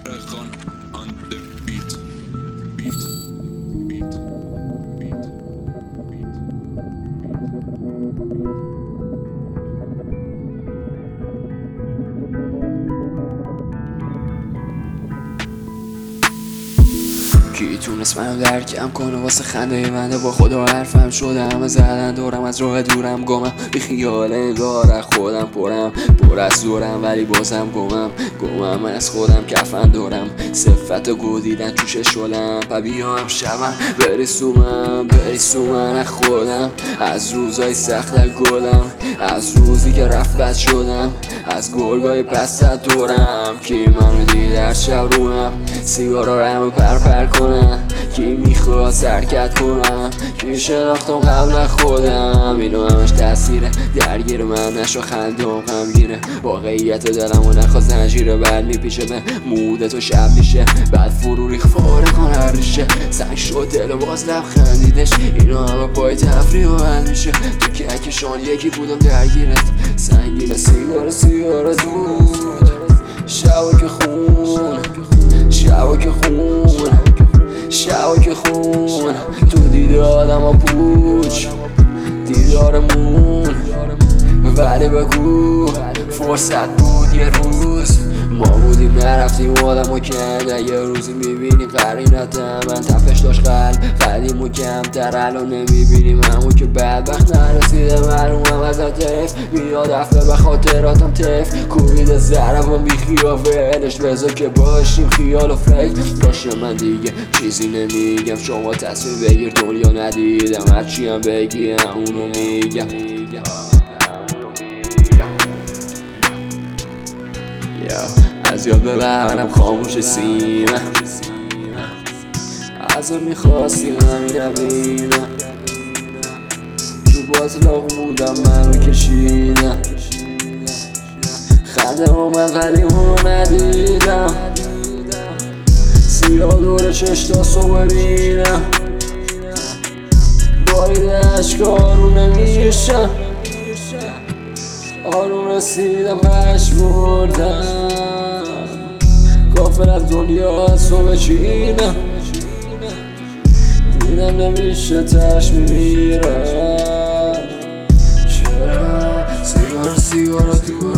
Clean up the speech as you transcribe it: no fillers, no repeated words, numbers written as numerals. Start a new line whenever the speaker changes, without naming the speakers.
Erkan on the beat. Beat. Beat. Beat.
کی تونست منو درکم کنه واسه خنده منه با خدا حرفم شده همه زدن دورم از راه دورم گمم بی خیال انگار از خودم پر از دورم ولی بازم گمم از خودم کفن دورم صفت گو دیدن توش شلم و بیام شبم بریسو من از خودم از روزای سخت گلم از روزی که رفت بد شدم از گرگای پس دورم کی منو دید در شب روم سیگارا رمو پر کنم کی میخواد سرکت کنم کی شناختم قبل خودم اینو همش تاثیره درگیر من نشو خندم غمگینه واقعیت دلمو نخوا زنجیره بعد میپیشه به مودت و شب میشه بعد فرو ریخ فاره کن هر ریشه سنگ شد دل و باز لبخندیدش اینو همه پای تفریح و حل میشه تو کهکشان یکی بودم درگیرت سنگینه سیگار دود شبا که خون تو دیده آدم ها پوچ دیدارمون ولی بگو فرصت بود یه روز ما بودیم نرفتیم آدم ها کنده یه روزی میبینی قرینت من تفش داشت قدیم و کمتر الان نمیبینیم همون که بدبخت نرسیده معلومم ازت تف میاد افته به خاطراتم تف کوبیده زرم بی خیافهش بذار که باشیم خیال و فکر باشه من دیگه چیزی نمیگم شما تصمیم بگیر دنیا ندیدم هرچی هم بگی اونو میگم از یاد ببرم خاموش سینه از میخواستی همین نبینم تو باطلاق بودم منو کشیدم خنده اومد ولی اونو ندیدم سیاه دور چش تا صبح بینم باید اشکارو نمیشم آروم رسیدم پش بردم کافر از دنیا صبح چینم دیدم نمیشه تش میمیرم چرا سیگار